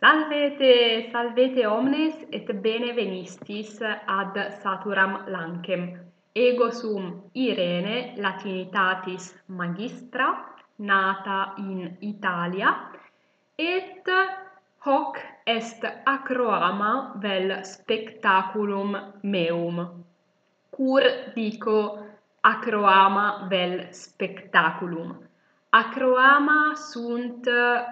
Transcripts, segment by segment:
Salvete, salvete omnes et bene venistis ad Saturam Lancem. Ego sum Irene, Latinitatis magistra, nata in Italia, et hoc est acroama vel spectaculum meum. Cur dico acroama vel spectaculum? Acroama sunt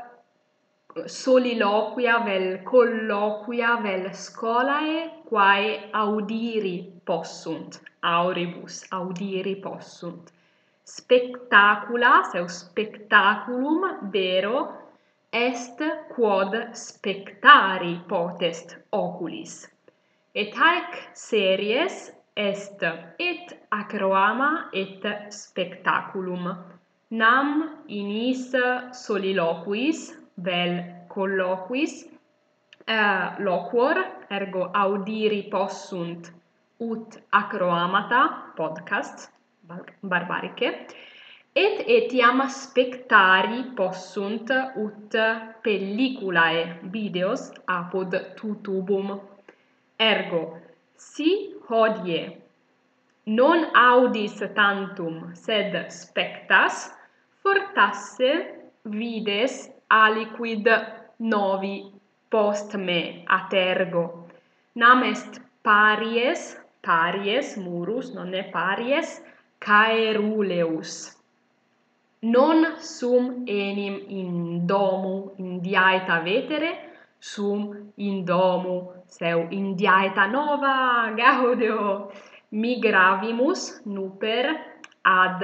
soliloquia vel colloquia vel scholae quae audiri possunt, auribus audiri possunt. Spectacula, seu spectaculum, vero, est quod spectari potest oculis. Et haec series est et acroama et spectaculum. Nam in is soliloquis vel colloquis loquor, ergo audiri possunt ut acroamata, podcast, barbarice, et etiam spectari possunt ut pelliculae, videos apud tutubum. Ergo, si hodie non audis tantum sed spectas, fortasse vides aliquid novi post me atergo. Nam est paries murus, non è paries, caeruleus. Non sum enim in domu indiaeta vetere, sum in domu seu indiaeta nova gaudeo. Migravimus nuper ad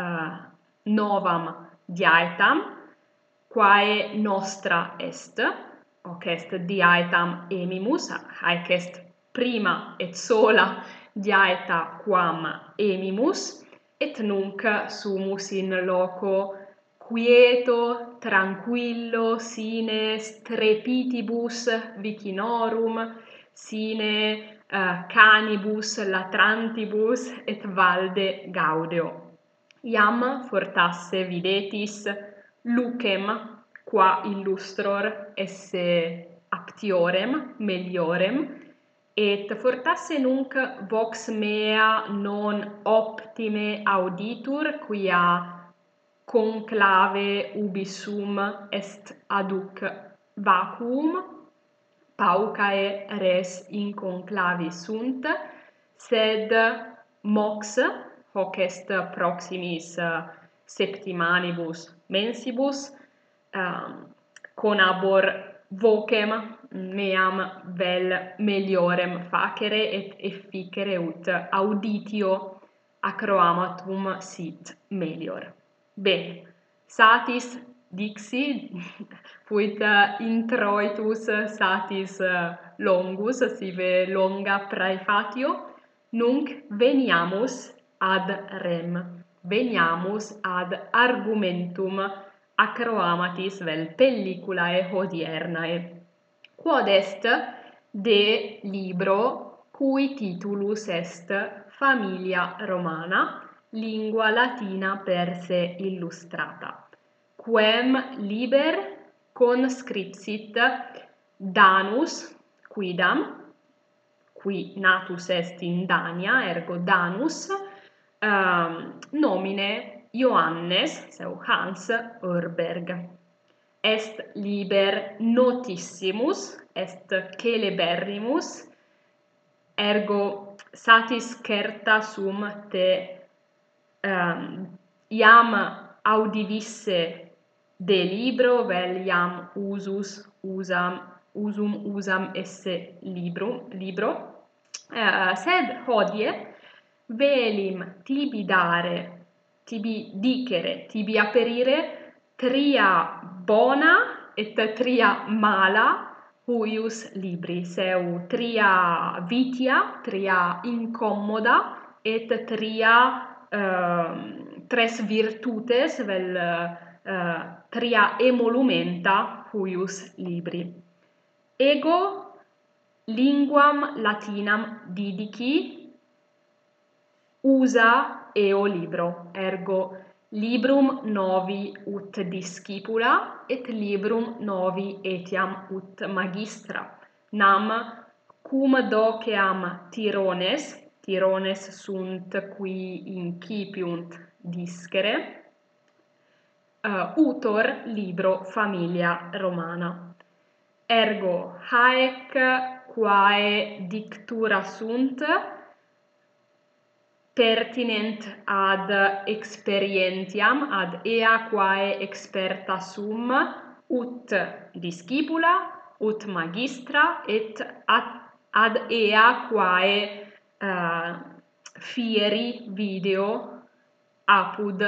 novam diaetam, quae nostra est, hoc est diaetam emimus, haec est prima et sola diaeta quam emimus, et nunc sumus in loco quieto, tranquillo, sine strepitibus vicinorum, sine canibus latrantibus et valde gaudeo. Iam fortasse videtis lucem qua illustror esse aptiorem meliorem, et fortasse nunc vox mea non optime auditur, quia conclave ubi sum est aduc vacuum, paucae res in conclavi sunt, sed mox, hoc est proximis septimanibus mensibus, conabor vocem meam vel meliorem facere et efficere ut auditio acroamatum sit melior. Bene, satis dixi, fuit introitus satis longus, sive longa praefatio, nunc veniamus ad rem, veniamus ad argumentum acroamatis vel pelliculae hodiernae, quod est de libro cui titulus est Familia Romana, lingua latina per se illustrata, quem liber conscripsit Danus quidam, qui natus est in Dania, ergo Danus, nomine Johannes, seu Hans Urberg. Est liber notissimus, est celeberrimus, ergo satis certa sum te iam audivisse de libro, vel iam usum esse libro, sed hodie velim tibi dicere, tibi aperire tria bona et tria mala huius libri, seu tria vitia, tria incommoda, et tria tres virtutes, vel tria emolumenta huius libri. Ego linguam latinam didici usa eo libro, ergo librum novi ut discipula et librum novi etiam ut magistra, nam cum doceam Tirones sunt qui incipiunt discere, utor libro familia Romana. Ergo haec quae dictura sunt, pertinent ad experientiam, ad ea quae experta sum, ut discipula, ut magistra, et ad ea quae fieri video apud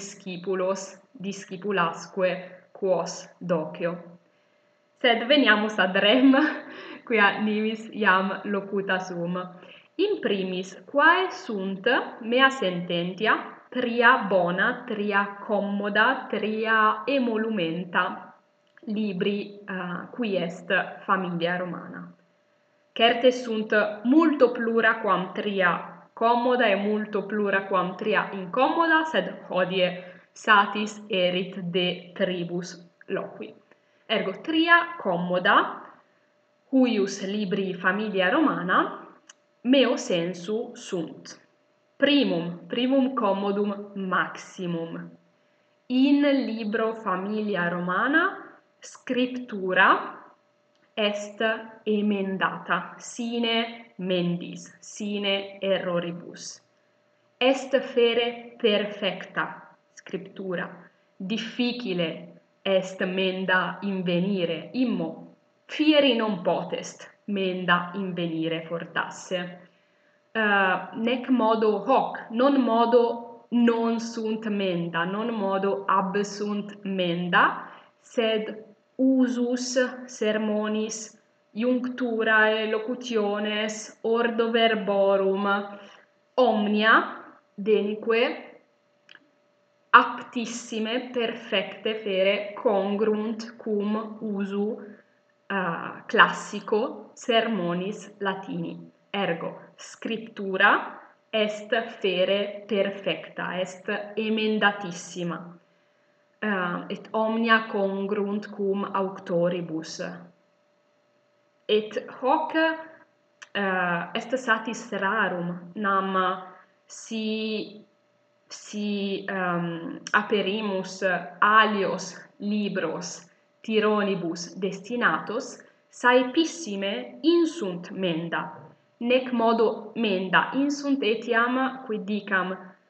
discipulasque quos docio. Sed veniamus ad rem, quia nimis iam locuta sum. In primis, quae sunt mea sententia, tria bona, tria commoda, tria emolumenta libri qui est familia Romana. Certe sunt multo plura quam tria commoda e multo plura quam tria incommoda, sed hodie satis erit de tribus loqui. Ergo tria commoda, huius libri familia Romana, meo sensu sunt. Primum commodum maximum. In libro familia Romana scriptura est emendata, sine mendis, sine erroribus. Est fere perfecta scriptura, difficile est menda invenire, immo fieri non potest menda invenire fortasse. Nec modo hoc, non modo non sunt menda, non modo absunt menda, sed usus sermonis, iuncturae locutiones, ordo verborum, omnia denique aptissime perfecte fere congrunt cum usu classico sermonis latini. Ergo scriptura est fere perfecta, est emendatissima, et omnia congrunt cum auctoribus. Et hoc est satis rarum, nam si aperimus alios libros Tironibus destinatos, saepissime insunt menda, nec modo menda insunt etiam quid dicam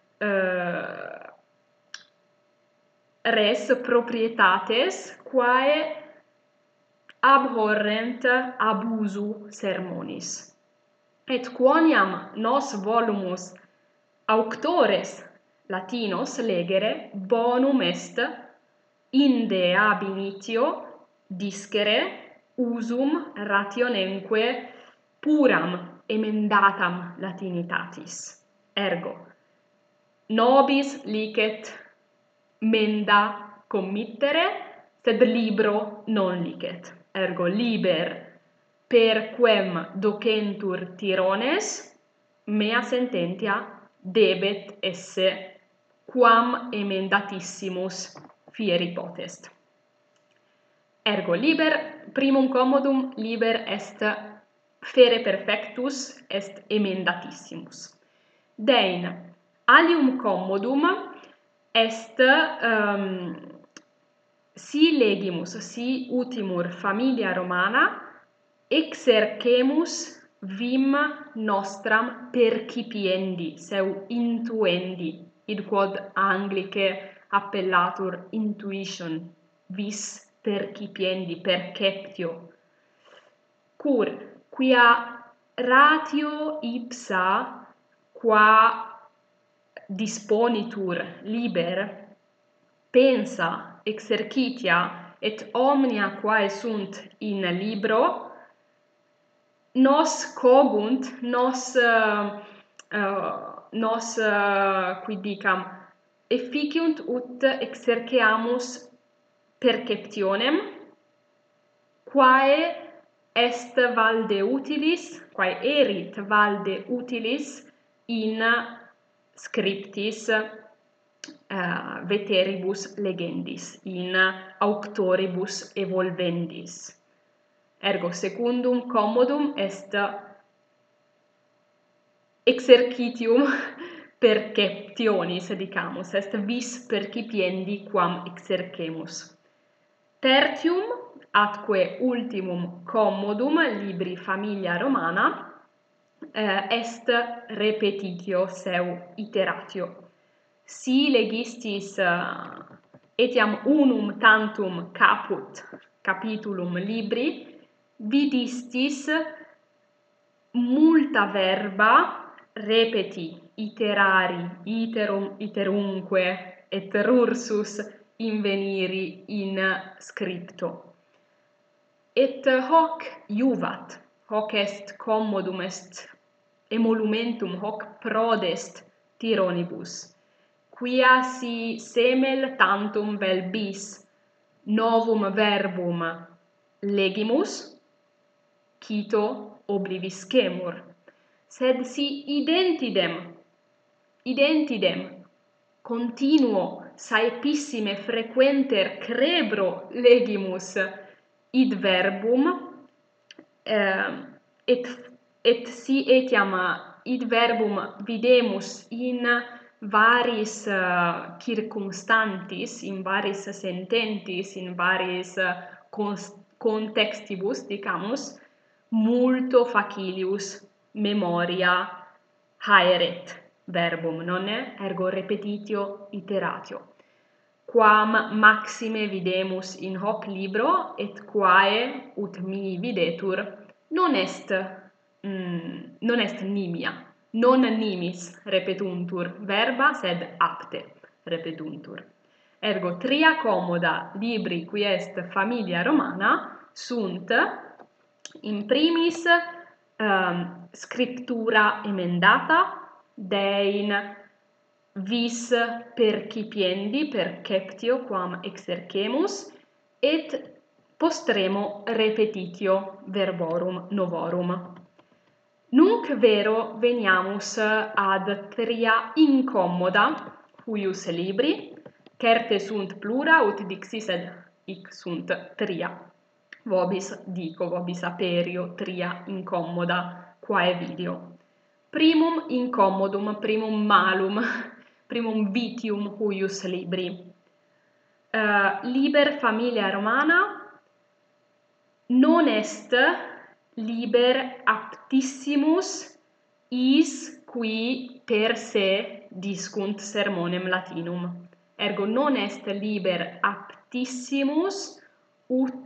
res proprietates quae abhorrent abusu sermonis. Et quoniam nos volumus auctores latinos legere, bonum est inde ab initio discere usum rationemque puram emendatam latinitatis. Ergo nobis licet menda committere, sed libro non licet. Ergo liber per quem docentur Tirones, mea sententia debet esse quam emendatissimus fieri potest. Ergo liber, primum commodum liber est fere perfectus, est emendatissimus. Dein, alium commodum est si legimus, si utimur familia Romana, exercemus vim nostram percipiendi, seu intuendi, id quod Anglice appellatur intuition, vis percipiendi, perceptio. Cur, quia ratio ipsa qua disponitur liber, pensa, exercitia, et omnia quae sunt in libro, nos cogunt, nos quid dicam, efficiunt ut exerceamus perceptionem, quae est valde utilis, quae erit valde utilis in scriptis veteribus legendis, in auctoribus evolvendis. Ergo secundum commodum est exercitium perceptionis, dicamus, est vis percipiendi quam exercemus. Tertium, atque ultimum commodum libri familia Romana, est repetitio seu iteratio. Si legistis etiam unum tantum caput capitulum libri, vidistis multa verba repeti, iterari, iterumque, et rursus inveniri in scripto. Et hoc iuvat, hoc est commodum est emolumentum, hoc prodest tironibus, quia si semel tantum vel bis novum verbum legimus, cito obliviscemur, sed si identidem continuo saepissime frequenter crebro legimus id verbum, et si etiam id verbum videmus in varis circumstantis, in varis sententis, in varis contextibus, dicamus, multo facilius memoria haeret verbum, nonne? Ergo repetitio iteratio. Quam maxime videmus in hoc libro, et quae, ut mi videtur, non est nimia, non nimis repetuntur verba, sed apte repetuntur. Ergo tria commoda libri qui est familia Romana sunt in primis scriptura emendata, dein vis percipiendi, perceptio quam exercemus, et postremo repetitio verborum novorum. Nunc vero veniamus ad tria incommoda huius libri, certe sunt plura, ut dixi, sed hic sunt tria. Vobis dico, vobis aperio tria incommoda, quae video. Primum incommodum, primum malum, primum vitium huius libri. Liber familia Romana non est liber aptissimus is qui per se discunt sermonem Latinum. Ergo non est liber aptissimus ut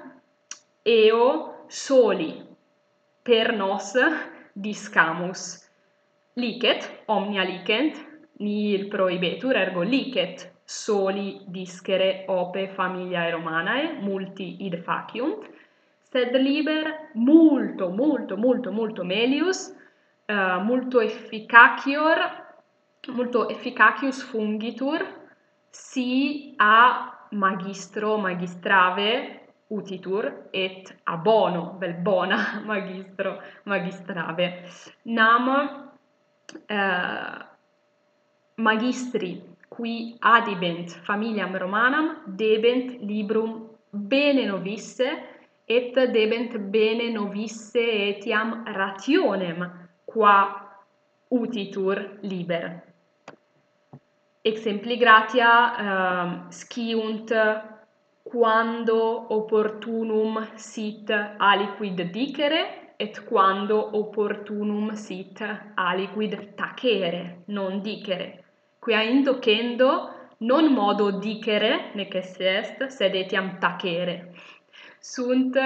eo soli per nos discamus. Licet, omnia licent, nihil prohibetur, ergo licet soli discere ope familiae Romanae, multi id faciunt, sed liber multo melius, multo efficacius fungitur, si a magistro magistrave utitur, et a bono vel bona magistro magistrave. Nam magistri qui adibent familiam Romanam debent librum bene novisse, et debent bene novisse etiam rationem qua utitur liber. Exempli gratia sciunt quando opportunum sit aliquid dicere, et quando opportunum sit aliquid tacere, non dicere. Quia indocendo non modo dicere, nec esse est, sed etiam tacere. Sunt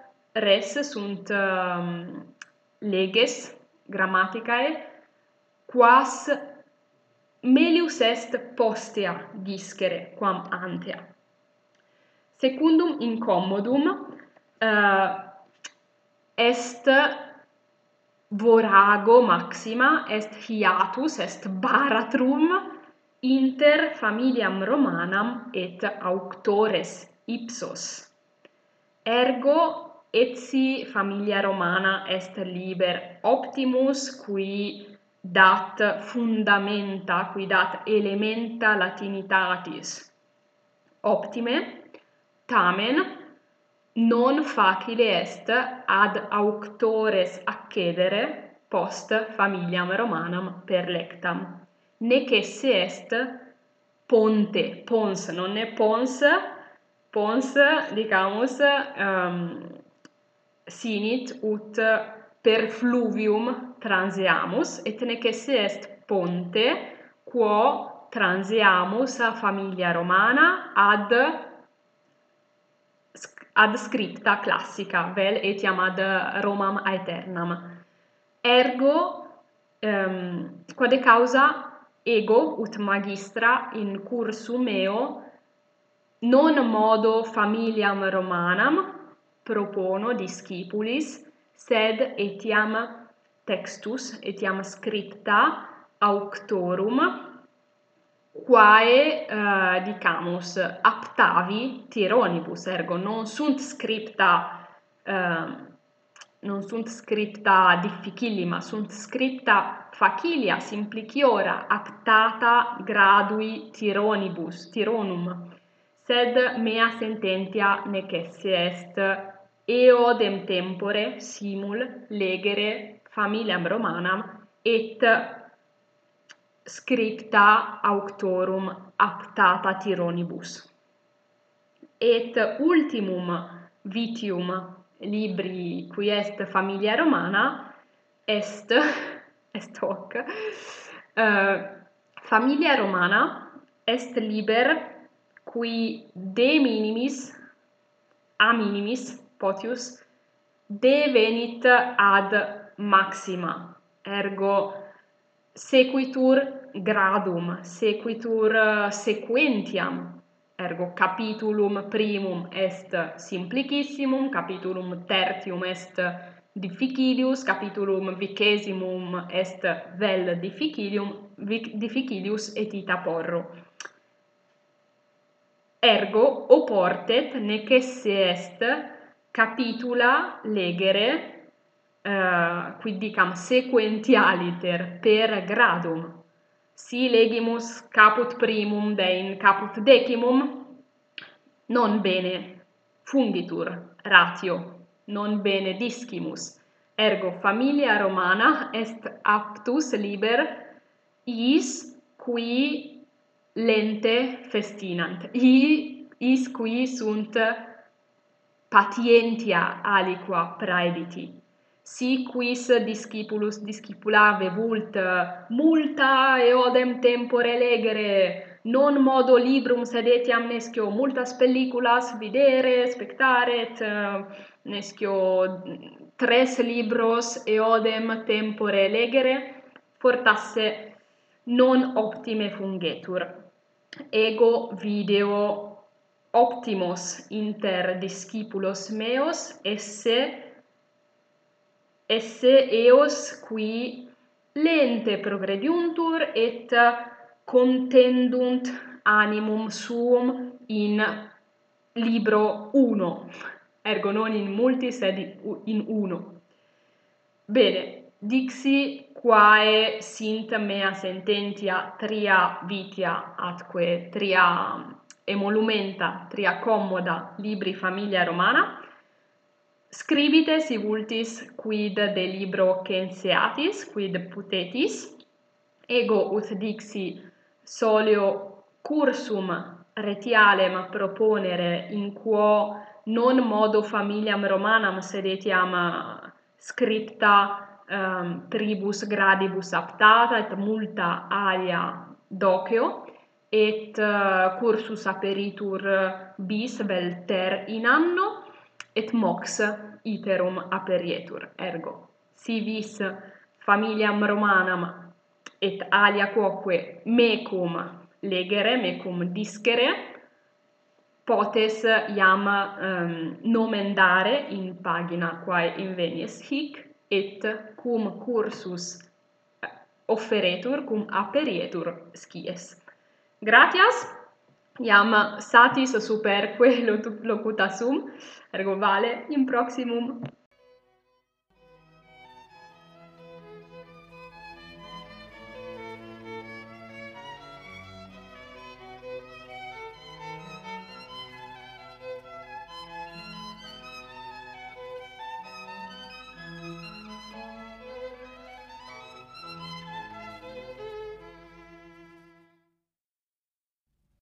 leges grammaticae, quas melius est postea discere quam antea. Secundum incommodum est vorago maxima, est hiatus, est baratrum inter familiam Romanam et auctores ipsos. Ergo etsi familia Romana est liber optimus, qui dat fundamenta, qui dat elementa latinitatis optime, tamen non facile est ad auctores accedere post familiam Romanam perlectam, nec esse est ponte, pons, non è pons, pons, dicamus, sinit ut per fluvium transeamus, et nec esse est ponte quo transeamus a familia Romana ad scripta classica, vel etiam ad Romam aeternam. Ergo, quade causa ego ut magistra in cursum meo non modo familiam Romanam propono discipulis, sed etiam textus, etiam scripta auctorum, quae dicamus aptavi tironibus, ergo non sunt scripta difficillima, sunt scripta facilia simpliciora aptata gradui tironum, sed mea sententia nec esse est eodem tempore simul legere familiam Romanam et scripta auctorum aptata tironibus. Et ultimum vitium libri qui est familia Romana est hoc. Familia Romana est liber qui de minimis a minimis potius devenit ad maxima, ergo sequitur gradum, sequitur sequentiam, ergo capitulum primum est simplicissimum, capitulum tertium est difficilius, capitulum vicesimum est vel difficilius et ita porro. Ergo oportet nec esse est capitula legere quid dicam sequentialiter per gradum. Si legimus caput primum dein caput decimum, non bene fungitur ratio, non bene discimus. Ergo familia Romana est aptus liber is qui lente festinant, is qui sunt patientia aliqua praediti. Si quis discipulus discipulave vult multa eodem tempore legere, non modo librum sed etiam nescio multas pelliculas videre, spectare, et nescio 3 libros eodem tempore legere, fortasse non optime fungetur. Ego video optimos inter discipulos meos esse eos qui lente progrediuntur et contendunt animum suum in libro 1, ergo non in multi sed in uno. Bene, dixi quae sint mea sententia tria vitia atque tria emolumenta, tria commoda libri familia Romana. Scribite si vultis quid de libro censeatis, quid putetis. Ego ut dixi soleo cursum retialem proponere in quo non modo familiam Romanam sed etiam scripta tribus gradibus aptata et multa alia doceo, et cursus aperitur bis vel ter in anno, et mox iterum aperietur. Ergo, si vis familiam Romanam et alia quoque mecum legere, mecum discere, potes iam nomendare in pagina quae invenies hic, et cum cursus offeretur, cum aperietur scies. Gratias, iam satis superque locuta sum, ergo vale in proximum.